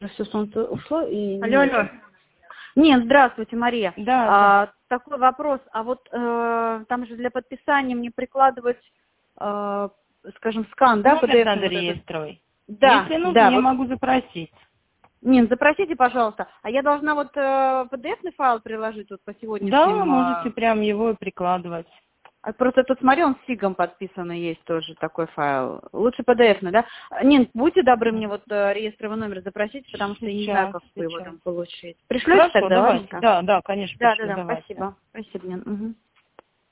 Все солнце ушло и... Алло, алло. Нет, здравствуйте, Мария. Да. Такой вопрос. А вот там же для подписания мне прикладывать, скажем, скан, да, Номер PDF? надо реестровый. Да, Если нужно, да. я Вот, могу запросить. нет, запросите, пожалуйста. А я должна вот PDF-ный файл приложить вот по сегодняшним... Да, можете прям его и прикладывать. Просто тут, смотри, он с фигом подписанный есть тоже такой файл. Лучше PDF-ный, да? Нет, будьте добры мне вот реестровый номер запросить, потому что я не знаю, как вы его там получить. Пришлете Хорошо, тогда, давайте. ладненько? Да, конечно, Да, пришлю, давайте. спасибо. Спасибо, Нин. Угу.